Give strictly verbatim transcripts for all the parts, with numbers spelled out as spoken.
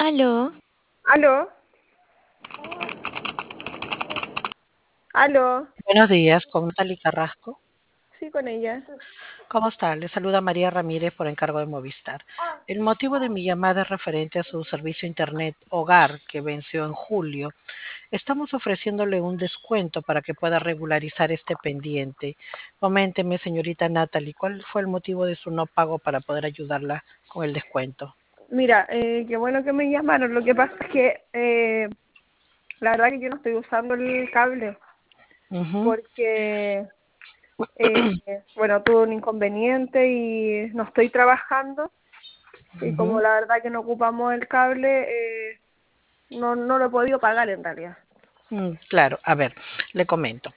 Aló, ¿Aló? ¿Aló? Buenos días, con Natalie Carrasco. Sí, con ella. ¿Cómo está? Le saluda María Ramírez por encargo de Movistar. El motivo de mi llamada es referente a su servicio Internet Hogar que venció en julio. Estamos ofreciéndole un descuento para que pueda regularizar este pendiente. Coménteme, señorita Natalie, ¿cuál fue el motivo de su no pago para poder ayudarla con el descuento? Mira, eh, qué bueno que me llamaron. Lo que pasa es que eh, la verdad que yo no estoy usando el cable Ujú, porque, eh, bueno, tuve un inconveniente y no estoy trabajando. Y como ujú. la verdad que no ocupamos el cable, eh, no, no lo he podido pagar en realidad. Mm, Claro, a ver, le comento.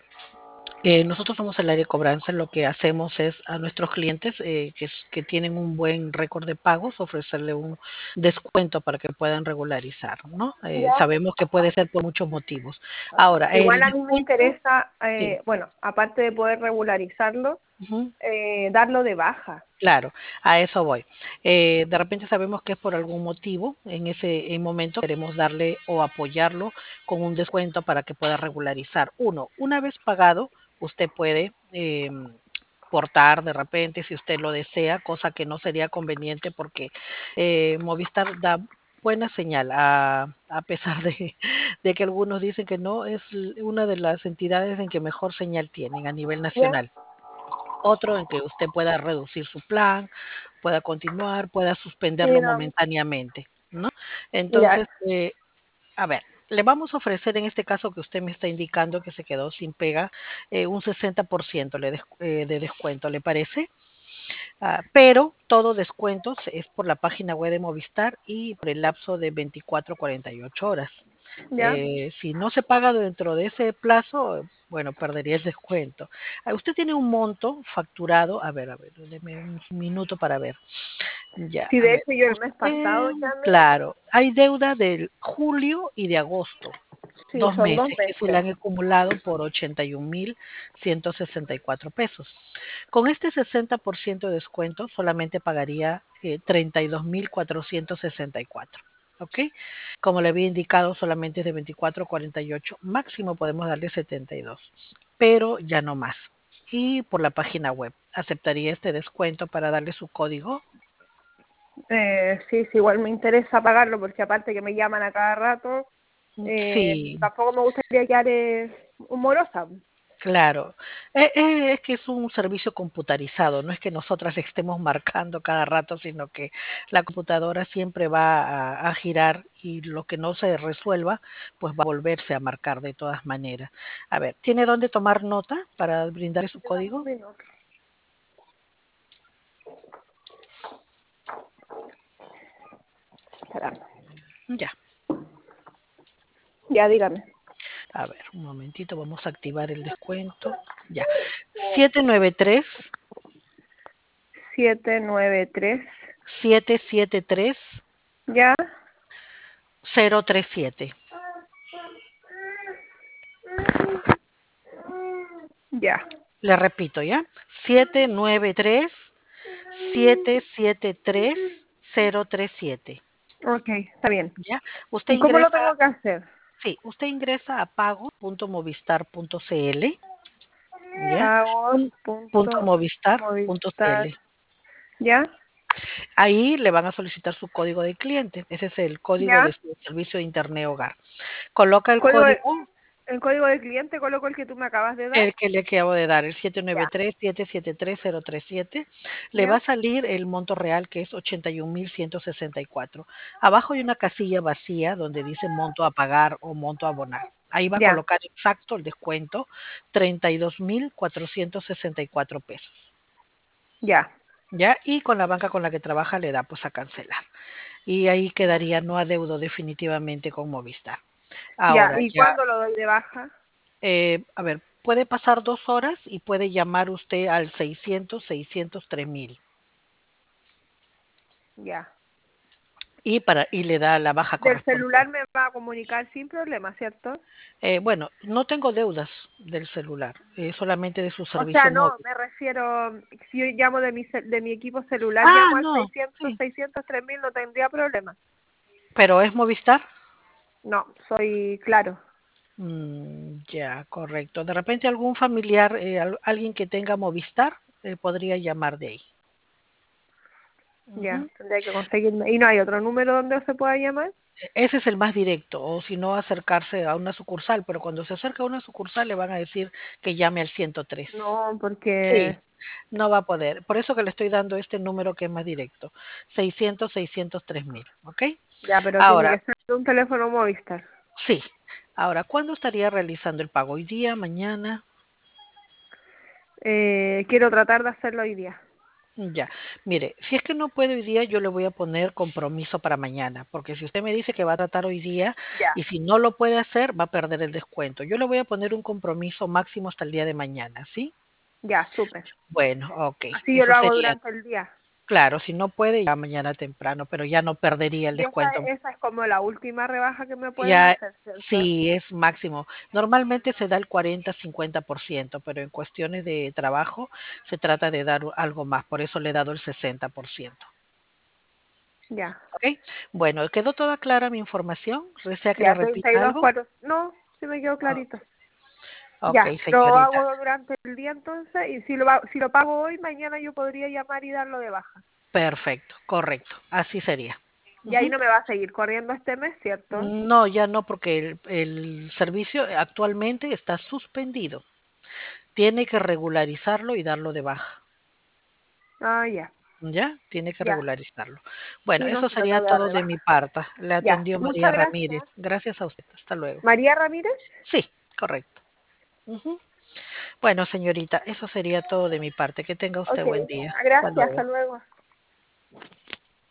Eh, nosotros somos el área de cobranza. Lo que hacemos es a nuestros clientes eh, que, s- que tienen un buen récord de pagos ofrecerle un descuento para que puedan regularizar, ¿no? Eh, Ya. sabemos que puede ser por muchos motivos. Ahora, Igual el a mí me descuento, interesa, sí, eh, bueno, aparte de poder regularizarlo, ujú, eh, darlo de baja. claro, a eso voy. Eh, de repente sabemos que es por algún motivo. En ese eh, momento queremos darle o apoyarlo con un descuento para que pueda regularizar. Uno, una vez pagado, usted puede em, portar de repente si usted lo desea, cosa que no sería conveniente porque eh, Movistar da buena señal, a, a pesar de, de que algunos dicen que no, es l- una de las entidades en que mejor señal tienen a nivel ¿Ya? nacional. Otro en que usted pueda reducir su plan, pueda continuar, pueda Sí, suspenderlo no. momentáneamente, ¿no? Mira, Entonces, eh, a ver, le vamos a ofrecer en este caso que usted me está indicando que se quedó sin pega, eh, un sesenta por ciento le des- eh, de descuento, ¿le parece? Ah, pero todo descuento se- es por la página web de Movistar y por el lapso de veinticuatro a cuarenta y ocho horas. ya. Eh, si no se paga dentro de ese plazo, bueno, perdería el descuento. Ah, usted tiene un monto facturado, a ver, a ver, deme un minuto para ver. Ya, Sí, a de ver. hecho yo el mes pasado Usted, llamé. claro, hay deuda del julio y de agosto, Sí, dos son dos meses que se le meses. han acumulado por ochenta y un mil ciento sesenta y cuatro pesos. Con este sesenta por ciento de descuento solamente pagaría eh, treinta y dos mil cuatrocientos sesenta y cuatro. ¿Ok? Como le había indicado, solamente es de veinticuatro a cuarenta y ocho, máximo podemos darle setenta y dos, pero ya no más. Y por la página web, ¿aceptaría este descuento para darle su código? Eh, sí, sí, igual me interesa pagarlo porque aparte que me llaman a cada rato, Mm, eh, Sí, tampoco me gustaría quedar eh, humorosa. claro. Eh, eh, es que es un servicio computarizado, no es que nosotras estemos marcando cada rato, sino que la computadora siempre va a, a girar y lo que no se resuelva, pues va a volverse a marcar de todas maneras. A ver, ¿tiene dónde tomar nota para brindarle su Dame un código? minuto. Espera. Ya, Ya, dígame. a ver, un momentito, vamos a activar el descuento. Ya, siete nueve tres, Siete nueve tres. siete siete tres, Ya. cero tres siete. Ya. Le repito, ¿ya? siete nueve tres, siete siete tres, cero tres siete. Ok, está bien. ¿Ya? Usted ¿Y cómo lo ingresa, tengo que hacer? sí, usted ingresa a pago punto movistar punto c l, ¿ya? Pagos Pun- Punto punto movistar punto Movistar. cl. ¿Ya? Ahí le van a solicitar su código de cliente. Ese es el código de ¿Ya? su servicio de Internet Hogar. Coloca el Código de- código. el código de cliente coloco el que tú me acabas de dar. El que le acabo de dar, el siete nueve Ya. tres, siete siete tres, cero tres siete, le va a ¿Ya? salir el monto real que es ochenta y un mil ciento sesenta y cuatro. Abajo hay una casilla vacía donde dice monto a pagar o monto a abonar. Ahí va a Ya. colocar exacto el descuento, treinta y dos mil cuatrocientos sesenta y cuatro pesos. Ya. ¿Ya? Y con la banca con la que trabaja le da pues a cancelar. Y ahí quedaría no adeudo definitivamente con Movistar. Ya. Ahora ¿Y ya, cuándo lo doy de baja? eh, a ver, puede pasar dos horas y puede llamar usted al seiscientos, seiscientos tres mil Ya. y, para, y le da la baja Del celular correspondiente. me va a comunicar sin problema, ¿cierto? Eh, bueno, no tengo deudas del celular, eh, solamente de su O sea, servicio no, móvil. me refiero, si yo llamo de mi, ce- de mi equipo celular, Ah, llamo al no, seiscientos, sí, seiscientos tres mil, no tendría problema. ¿Pero es Movistar? No, soy Claro. Mm, ya, correcto. De repente algún familiar, eh, al- alguien que tenga Movistar, eh, podría llamar de ahí. Ya, Ujú. tendría que conseguirme. ¿Y no hay otro número donde se pueda llamar? Ese es el más directo, o si no, acercarse a una sucursal, pero cuando se acerca a una sucursal le van a decir que llame al ciento tres. No, Sí, porque... no va a poder. Por eso que le estoy dando este número que es más directo, seiscientos, seiscientos tres mil, ¿ok? Ya, pero tiene Ahora, que ser de un teléfono Movistar. sí. Ahora, ¿cuándo estaría realizando el pago? ¿Hoy día, mañana? Eh, quiero tratar de hacerlo hoy día. Ya, mire, si es que no puede hoy día, yo le voy a poner compromiso para mañana, porque si usted me dice que va a tratar hoy día Ya, y si no lo puede hacer, va a perder el descuento. Yo le voy a poner un compromiso máximo hasta el día de mañana, ¿sí? ya, súper. Bueno, ok, Así yo eso lo hago sería. durante el día. Claro, si no puede, ya mañana temprano, pero ya no perdería el Y esa, descuento. esa es como la última rebaja que me pueden Ya, hacer, ¿cierto? sí, es máximo. Normalmente se da el cuarenta-cincuenta por ciento, pero en cuestiones de trabajo se trata de dar algo más, por eso le he dado el sesenta por ciento. Ya, ¿Ok? Bueno, ¿quedó toda clara mi información? ¿Desea que le ya, treinta y repita dos, algo? cuatro. No, sí me quedó Oh, clarito. ok, Ya, lo señorita. hago durante el día entonces y si lo, va- si lo pago hoy, mañana yo podría llamar y darlo de baja. Perfecto, correcto. Así sería. Y ahí Ujú. no me va a seguir corriendo este mes, ¿cierto? No, ya no, porque el, el servicio actualmente está suspendido. Tiene que regularizarlo y darlo de baja. Ah, ya, ¿Ya? Tiene que ya. regularizarlo. Bueno, Sí, no, eso sí lo sería tengo que dar todo de de mi baja. parte. Le Ya, atendió María muchas Ramírez. gracias. Gracias a usted. Hasta luego. María Ramírez. Sí, correcto. Ujú. Bueno, señorita, eso sería todo de mi parte. Que tenga usted Ok, buen día. Hasta gracias, hasta luego. luego.